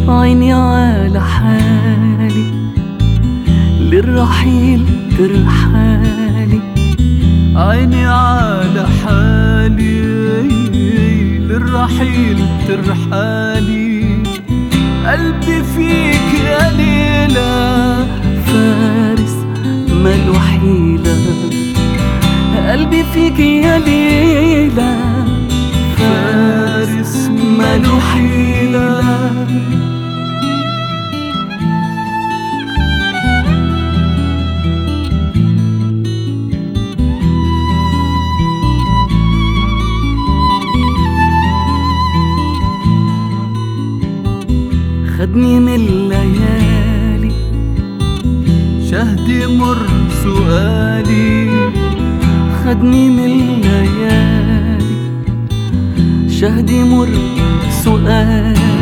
عيني على حالي للرحيل ترحالي، عيني على حالي للرحيل ترحالي. قلبي فيك يا ليلى فارس ماله حيلة، قلبي فيك يا ليلى فارس ماله حيلة. خدني من الليالي شهدي مر سؤالي، خدني من الليالي شهدي مر سؤالي.